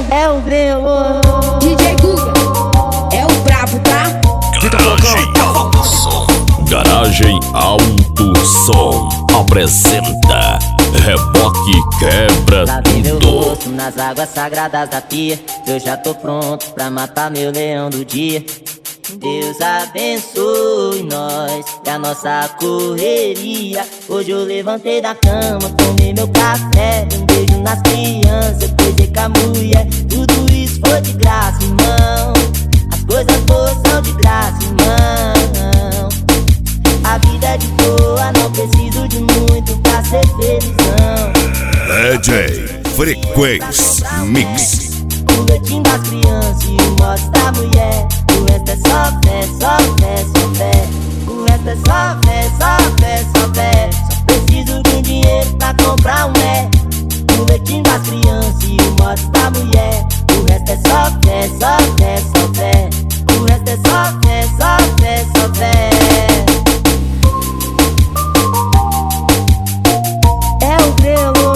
É o Brelo. DJ Guga é o brabo, tá? Garagem Alto Som. Garagem Alto Som apresenta Reboque Quebra Lavei meu Tudo. rosto nas águas sagradas da pia. Eu já tô pronto pra matar meu leão do dia. Deus abençoe nós e a nossa correria. Hoje eu levantei da cama, tomei meu café, um beijo nas crianças, coisei com a mulher. Tudo isso foi de graça, irmão. As coisas boas são de graça, irmão. A vida é de boa, não preciso de muito pra ser felizão. DJ Frequência Mix. O leitinho das crianças e o modo da mulher. O resto é só fé, só fé, só fé. O resto é só fé, só fé, só fé. Só preciso de um dinheiro pra comprar um é. O leitinho das crianças e o modo da mulher. O resto é só fé, só fé, só fé. O resto é só fé, só fé, só fé. É o Brelo.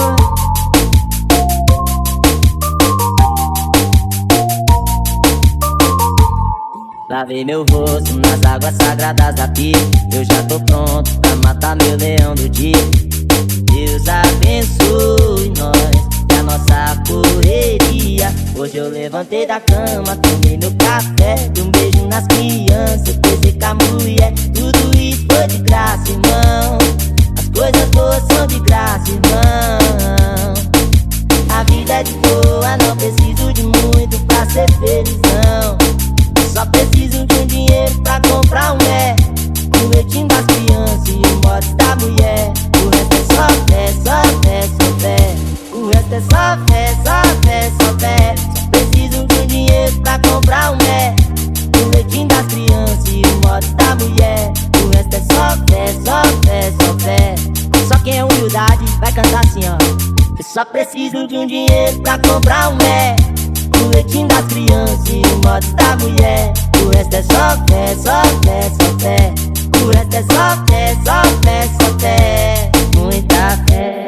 Lavei meu rosto nas águas sagradas da pia. Eu já tô pronto pra matar meu leão do dia. Deus abençoe nós e a nossa correria. Hoje eu levantei da cama, tomei meu café, dei um beijo nas crianças, coisei com a mulher. Tudo isso foi de graça, irmão. As coisas boas são de graça, irmão. A vida é de boa, não preciso de muito pra ser felizão. Só preciso de um dinheiro pra comprar um é. O leitinho das crianças e o modo da mulher. O resto é só fé, só fé, só fé. O resto é só fé, só fé, só fé. Só preciso de um dinheiro pra comprar um é. O leitinho das crianças e o modo da mulher. O resto é só fé, só fé, só fé. Só quem é humildade vai cantar assim, ó. Eu só preciso de um dinheiro pra comprar um é. O leitinho das crianças e o modo da mulher. O resto é só fé, só fé, só fé. O resto é só fé, só